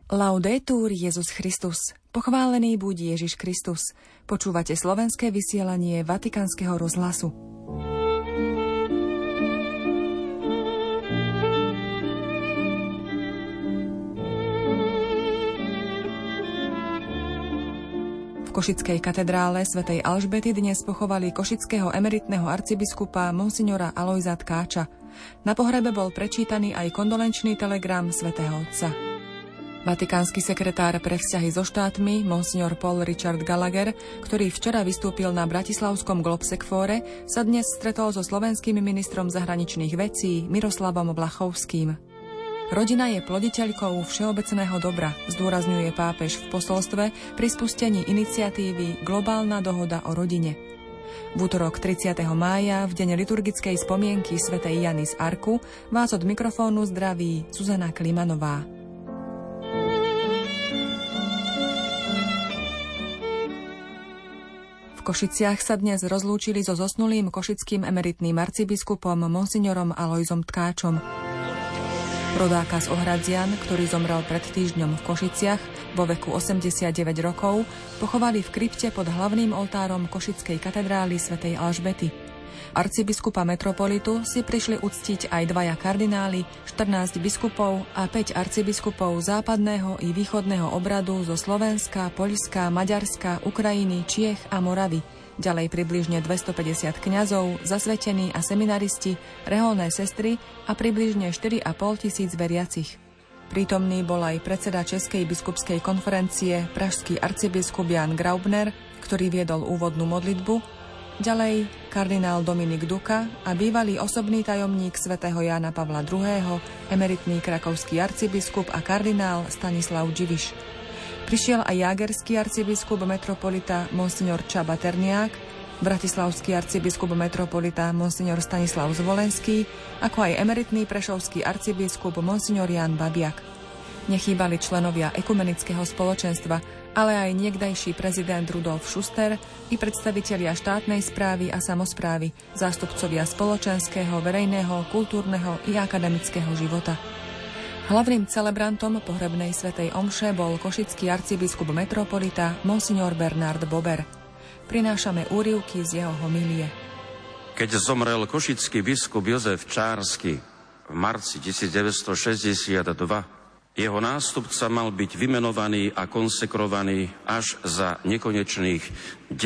Laudetur Jesus Christus. Pochválený buď Ježiš Kristus. Počúvate slovenské vysielanie Vatikánskeho rozhlasu. V košickej katedrále svätej Alžbety dnes pochovali košického emeritného arcibiskupa monsignora Alojza Tkáča. Na pohrebe bol prečítaný aj kondolenčný telegram svätého Otca. Vatikánsky sekretár pre vzťahy so štátmi, monsignor Paul Richard Gallagher, ktorý včera vystúpil na bratislavskom Globsekfóre, sa dnes stretol so slovenským ministrom zahraničných vecí Miroslavom Vlachovským. Rodina je ploditeľkou všeobecného dobra, zdôrazňuje pápež v posolstve pri spustení iniciatívy Globálna dohoda o rodine. V útorok 30. mája, v deň liturgickej spomienky svätej Jany z Arku, vás od mikrofónu zdraví Zuzana Klimanová. V Košiciach sa dnes rozlúčili so zosnulým košickým emeritným arcibiskupom monsignorom Alojzom Tkáčom. Rodáka z Ohradzian, ktorý zomrel pred týždňom v Košiciach vo veku 89 rokov, pochovali v krypte pod hlavným oltárom košickej katedrály svätej Alžbety. Arcibiskupa metropolitu si prišli uctiť aj 2 kardináli, 14 biskupov a 5 arcibiskupov západného i východného obradu zo Slovenska, Poľska, Maďarska, Ukrajiny, Čiech a Moravy. Ďalej približne 250 kňazov, zasvetení a seminaristi, reholné sestry a približne 4,5 tisíc veriacich. Prítomný bol aj predseda Českej biskupskej konferencie, pražský arcibiskup Jan Graubner, ktorý viedol úvodnú modlitbu, ďalej kardinál Dominik Duka a bývalý osobný tajomník svätého Jána Pavla II., emeritný krakovský arcibiskup a kardinál Stanislav Dziwisz. Prišiel aj jágerský arcibiskup metropolita monsignor Csaba Terniák, bratislavský arcibiskup metropolita monsignor Stanislav Zvolenský, ako aj emeritný prešovský arcibiskup monsignor Jan Babiak. Nechýbali členovia ekumenického spoločenstva, ale aj niekdajší prezident Rudolf Schuster i predstavitelia štátnej správy a samosprávy, zástupcovia spoločenského, verejného, kultúrneho i akademického života. Hlavným celebrantom pohrebnej svätej omše bol košický arcibiskup metropolita monsignor Bernard Bober. Prinášame úryvky z jeho homílie. Keď zomrel košický biskup Jozef Čársky v marci 1962, jeho nástupca mal byť vymenovaný a konsekrovaný až za nekonečných 10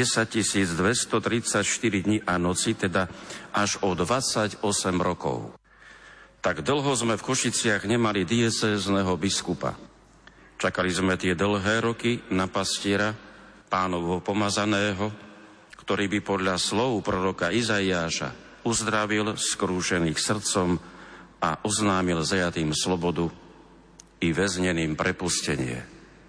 234 dní a noci, teda až o 28 rokov. Tak dlho sme v Košiciach nemali diecézneho biskupa. Čakali sme tie dlhé roky na pastiera, Pánovho pomazaného, ktorý by podľa slov proroka Izaiáša uzdravil skrúšených srdcom a oznámil zajatým slobodu i väzneným prepustenie.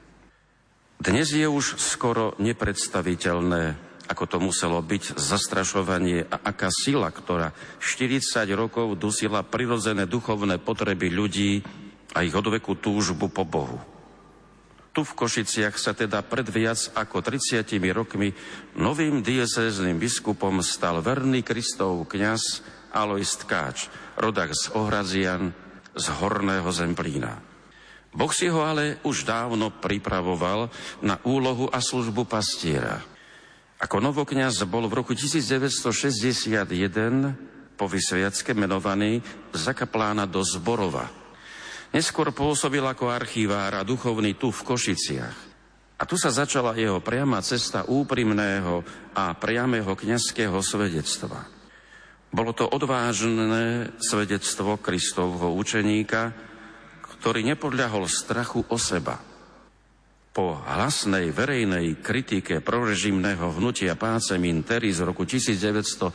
Dnes je už skoro nepredstaviteľné, ako to muselo byť zastrašovanie a aká sila, ktorá 40 rokov dusila prirodzené duchovné potreby ľudí a ich odveku túžbu po Bohu. Tu v Košiciach sa teda pred viac ako 30 rokmi novým diecézným biskupom stal verný Kristov kňaz Alojz Tkáč, rodák z Ohradzian, z Horného Zemplína. Boh si ho ale už dávno pripravoval na úlohu a službu pastiera. Ako novokňaz bol v roku 1961 po vysviacke menovaný za kaplána do Zborova. Neskôr pôsobil ako archivár a duchovný tu v Košiciach. A tu sa začala jeho priama cesta úprimného a priamého kňazského svedectva. Bolo to odvážne svedectvo Kristovho učeníka, ktorý nepodľahol strachu o seba. Po hlasnej verejnej kritike prorežimného hnutia Pacem in Terris z roku 1974,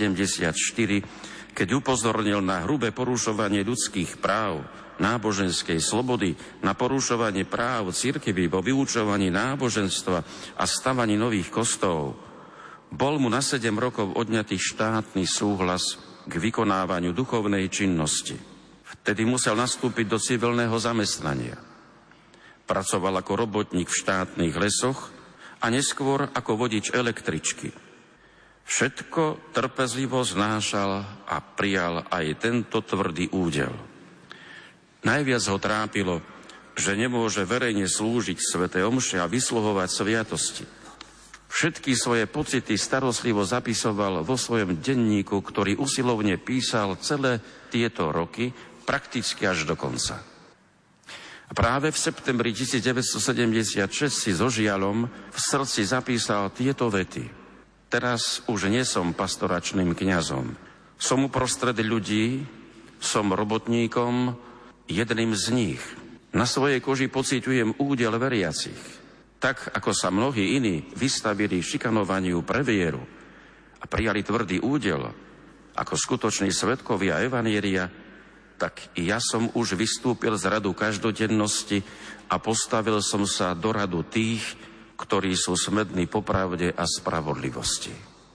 keď upozornil na hrubé porušovanie ľudských práv, náboženskej slobody, na porušovanie práv cirkvi vo vyučovaní náboženstva a stavaní nových kostolov, bol mu na 7 rokov odňatý štátny súhlas k vykonávaniu duchovnej činnosti. Vtedy musel nastúpiť do civilného zamestnania. Pracoval ako robotník v štátnych lesoch a neskôr ako vodič električky. Všetko trpezlivo znášal a prijal aj tento tvrdý údel. Najviac ho trápilo že nemôže verejne slúžiť svätej omše a vysluhovať sviatosti. Všetky svoje pocity starostlivo zapisoval vo svojom denníku, ktorý usilovne písal celé tieto roky, prakticky až do konca. A práve v septembri 1976 si so žiaľom v srdci zapísal tieto vety. Teraz už nie som pastoračným kňazom. Som uprostred ľudí, som robotníkom, jedným z nich. Na svojej koži pociťujem údel veriacich. Tak, ako sa mnohí iní vystavili šikanovaniu pre vieru a prijali tvrdý údel ako skutoční svedkovia evanielia, tak i ja som už vystúpil z radu každodennosti a postavil som sa do radu tých, ktorí sú smední po pravde a spravodlivosti.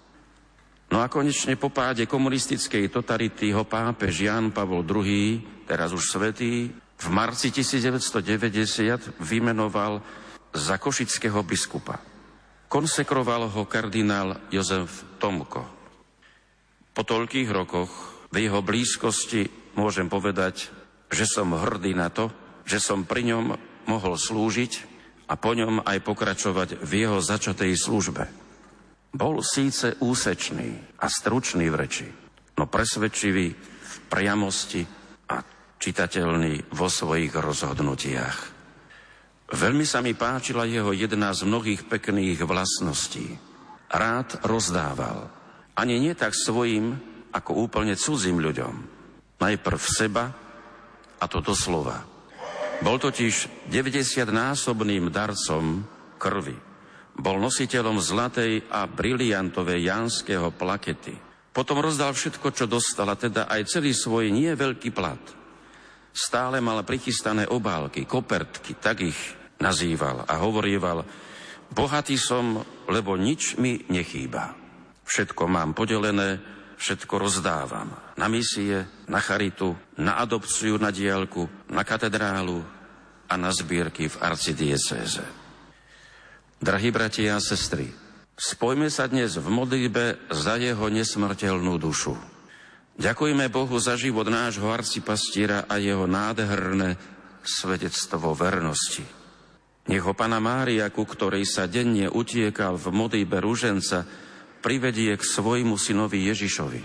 No a konečne po páde komunistickej totality ho pápež Ján Pavol II, teraz už svätý, v marci 1990 vymenoval za košického biskupa. Konsekroval ho kardinál Jozef Tomko. Po toľkých rokoch v jeho blízkosti môžem povedať, že som hrdý na to, že som pri ňom mohol slúžiť a po ňom aj pokračovať v jeho začatej službe. Bol síce úsečný a stručný v reči, no presvedčivý v priamosti a čitateľný vo svojich rozhodnutiach. Veľmi sa mi páčila jeho jedna z mnohých pekných vlastností. Rád rozdával. Ani nie tak svojim, ako úplne cudzím ľuďom. Najprv seba, a to doslova. Bol totiž 90-násobným darcom krvi. Bol nositeľom zlatej a briliantovej Jánskeho plakety. Potom rozdal všetko, čo dostal, a teda aj celý svoj nie veľký plat. Stále mal prichystané obálky, kopertky, tak ich nazýval a hovorieval: bohatý som, lebo nič mi nechýba. Všetko mám podelené, všetko rozdávam. Na misie, na charitu, na adopciu na diaľku, na katedrálu a na zbierky v arcidiecéze. Drahí bratia a sestry, spojme sa dnes v modlitbe za jeho nesmrteľnú dušu. Ďakujme Bohu za život nášho arcipastiera a jeho nádherné svedectvo vernosti. Nech ho Panna Mária, ku ktorej sa denne utiekal v modlitbe ruženca, privedie k svojmu synovi Ježišovi.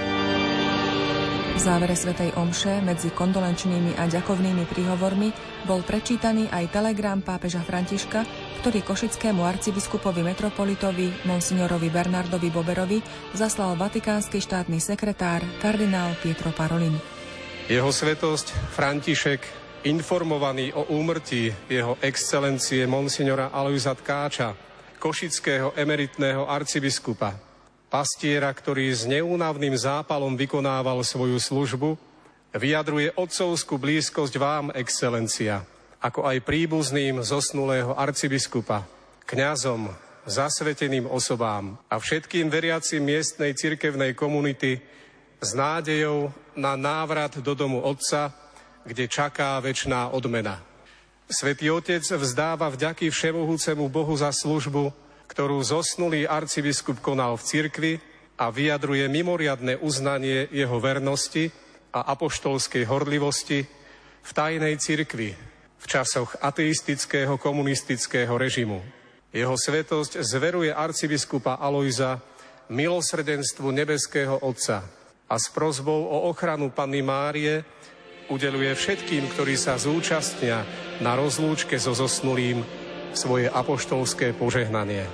V závere svätej omše medzi kondolenčnými a ďakovnými príhovormi bol prečítaný aj telegram pápeža Františka, ktorý košickému arcibiskupovi metropolitovi monsignorovi Bernardovi Boberovi zaslal vatikánsky štátny sekretár kardinál Pietro Parolin. Jeho svätosť František, informovaný o úmrtí jeho excelencie monsignora Alojza Tkáča, košického emeritného arcibiskupa, pastiera, ktorý s neúnavným zápalom vykonával svoju službu, vyjadruje otcovskú blízkosť vám, excelencia, ako aj príbuzným zosnulého arcibiskupa, kňazom, zasveteným osobám a všetkým veriacim miestnej cirkevnej komunity s nádejou na návrat do domu Otca, kde čaká večná odmena. Svätý Otec vzdáva vďaky všemohúcemu Bohu za službu, ktorú zosnulý arcibiskup konal v cirkvi, a vyjadruje mimoriadne uznanie jeho vernosti a apoštolskej horlivosti v tajnej cirkvi v časoch ateistického komunistického režimu. Jeho svätosť zveruje arcibiskupa Alojza milosrdenstvu nebeského Otca a s prosbou o ochranu Panny Márie udeľuje všetkým, ktorí sa zúčastnia na rozlúčke so zosnulým, svoje apoštolské požehnanie.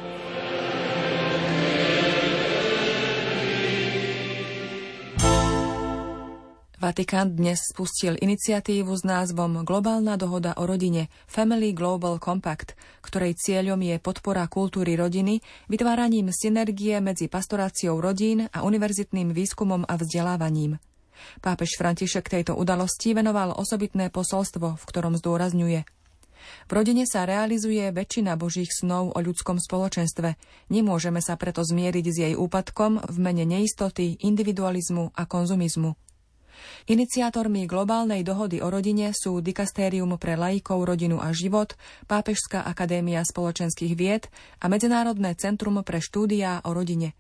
Vatikán dnes spustil iniciatívu s názvom Globálna dohoda o rodine Family Global Compact, ktorej cieľom je podpora kultúry rodiny, vytváraním synergie medzi pastoráciou rodín a univerzitným výskumom a vzdelávaním. Pápež František tejto udalosti venoval osobitné posolstvo, v ktorom zdôrazňuje: v rodine sa realizuje väčšina Božích snov o ľudskom spoločenstve. Nemôžeme sa preto zmieriť s jej úpadkom v mene neistoty, individualizmu a konzumizmu. Iniciátormi globálnej dohody o rodine sú Dikastérium pre laikov, rodinu a život, Pápežská akadémia spoločenských vied a Medzinárodné centrum pre štúdiá o rodine.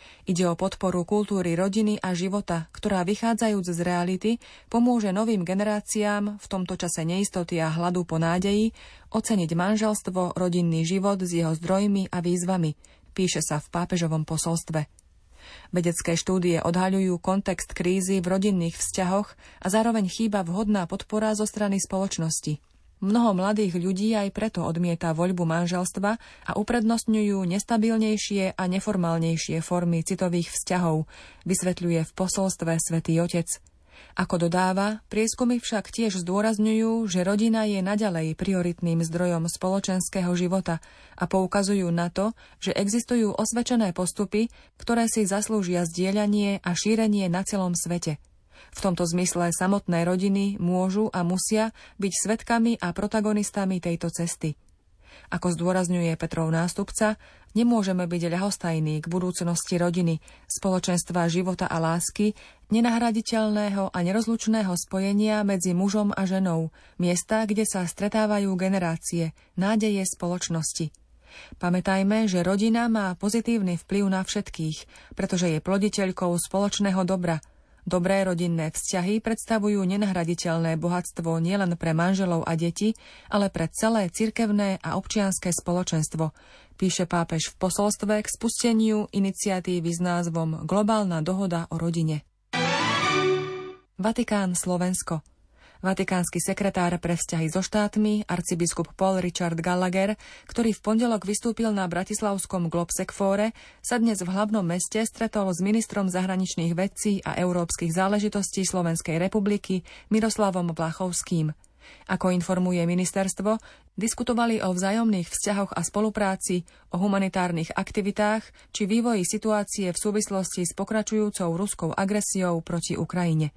Ide o podporu kultúry rodiny a života, ktorá vychádzajúc z reality pomôže novým generáciám v tomto čase neistoty a hladu po nádeji oceniť manželstvo, rodinný život s jeho zdrojmi a výzvami, píše sa v pápežovom posolstve. Vedecké štúdie odhaľujú kontext krízy v rodinných vzťahoch a zároveň chýba vhodná podpora zo strany spoločnosti. Mnoho mladých ľudí aj preto odmieta voľbu manželstva a uprednostňujú nestabilnejšie a neformálnejšie formy citových vzťahov, vysvetľuje v posolstve Svätý Otec. Ako dodáva, prieskumy však tiež zdôrazňujú, že rodina je naďalej prioritným zdrojom spoločenského života a poukazujú na to, že existujú osvedčené postupy, ktoré si zaslúžia zdieľanie a šírenie na celom svete. V tomto zmysle samotné rodiny môžu a musia byť svedkami a protagonistami tejto cesty. Ako zdôrazňuje Petrov nástupca, nemôžeme byť ľahostajní k budúcnosti rodiny, spoločenstva života a lásky, nenahraditeľného a nerozlučného spojenia medzi mužom a ženou, miesta, kde sa stretávajú generácie, nádeje spoločnosti. Pamätajme, že rodina má pozitívny vplyv na všetkých, pretože je ploditeľkou spoločného dobra. Dobré rodinné vzťahy predstavujú nenahraditeľné bohatstvo nielen pre manželov a deti, ale pre celé cirkevné a občianske spoločenstvo, píše pápež v posolstve k spusteniu iniciatívy s názvom Globálna dohoda o rodine. Vatikán, Slovensko. Vatikánsky sekretár pre vzťahy so štátmi, arcibiskup Paul Richard Gallagher, ktorý v pondelok vystúpil na bratislavskom Globsec fóre, sa dnes v hlavnom meste stretol s ministrom zahraničných vecí a európskych záležitostí Slovenskej republiky Miroslavom Blachovským. Ako informuje ministerstvo, diskutovali o vzájomných vzťahoch a spolupráci, o humanitárnych aktivitách či vývoji situácie v súvislosti s pokračujúcou ruskou agresiou proti Ukrajine.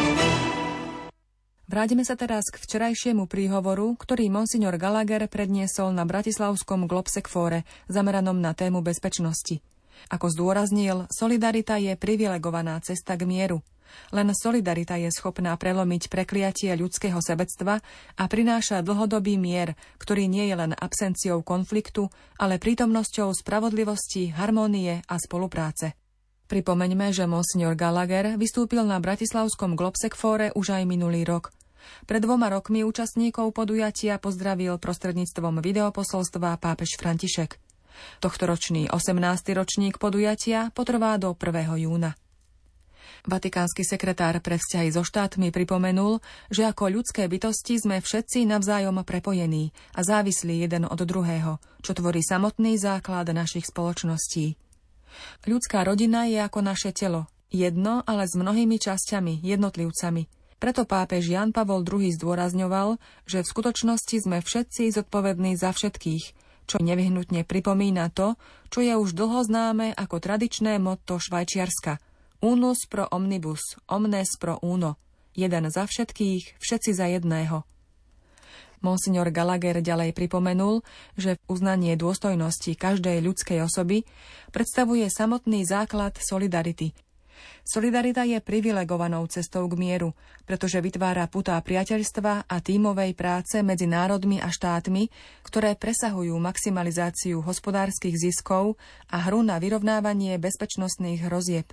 Vrátime sa teraz k včerajšiemu príhovoru, ktorý monsignor Gallagher predniesol na bratislavskom Globsec fóre zameranom na tému bezpečnosti. Ako zdôraznil, solidarita je privilegovaná cesta k mieru. Len solidarita je schopná prelomiť prekliatie ľudského sebectva a prináša dlhodobý mier, ktorý nie je len absenciou konfliktu, ale prítomnosťou spravodlivosti, harmónie a spolupráce. Pripomeňme, že monsignor Gallagher vystúpil na bratislavskom Globsec fóre už aj minulý rok. Pred 2 rokmi účastníkov podujatia pozdravil prostredníctvom videoposolstva pápež František. Tohtoročný 18. ročník podujatia potrvá do 1. júna. Vatikánsky sekretár pre vzťahy so štátmi pripomenul, že ako ľudské bytosti sme všetci navzájom prepojení a závislí jeden od druhého, čo tvorí samotný základ našich spoločností. Ľudská rodina je ako naše telo, jedno, ale s mnohými časťami, jednotlivcami. Preto pápež Ján Pavol II zdôrazňoval, že v skutočnosti sme všetci zodpovední za všetkých, čo nevyhnutne pripomína to, čo je už dlho známe ako tradičné motto Švajčiarska: Unus pro omnibus, omnes pro uno. Jeden za všetkých, všetci za jedného. Monsignor Gallagher ďalej pripomenul, že uznanie dôstojnosti každej ľudskej osoby predstavuje samotný základ solidarity. Solidarita je privilegovanou cestou k mieru, pretože vytvára putá priateľstva a tímovej práce medzi národmi a štátmi, ktoré presahujú maximalizáciu hospodárskych ziskov a hru na vyrovnávanie bezpečnostných hrozieb.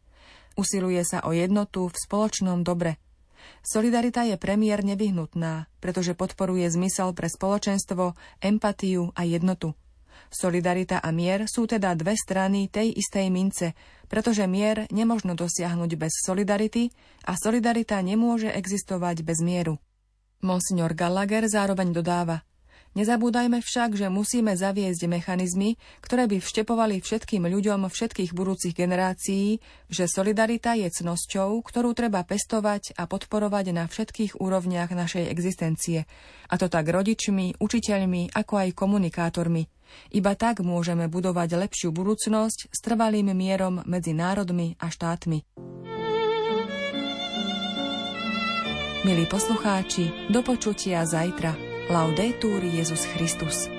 Usiluje sa o jednotu v spoločnom dobre. Solidarita je premiér nevyhnutná, pretože podporuje zmysel pre spoločenstvo, empatiu a jednotu. Solidarita a mier sú teda dve strany tej istej mince, pretože mier nemožno dosiahnuť bez solidarity a solidarita nemôže existovať bez mieru. Monsignor Gallagher zároveň dodáva: Nezabúdajme však, že musíme zaviesť mechanizmy, ktoré by vštepovali všetkým ľuďom všetkých budúcich generácií, že solidarita je cnosťou, ktorú treba pestovať a podporovať na všetkých úrovniach našej existencie. A to tak rodičmi, učiteľmi, ako aj komunikátormi. Iba tak môžeme budovať lepšiu budúcnosť s trvalým mierom medzi národmi a štátmi. Milí poslucháči, do počutia zajtra. Laudetur Jesus Christus.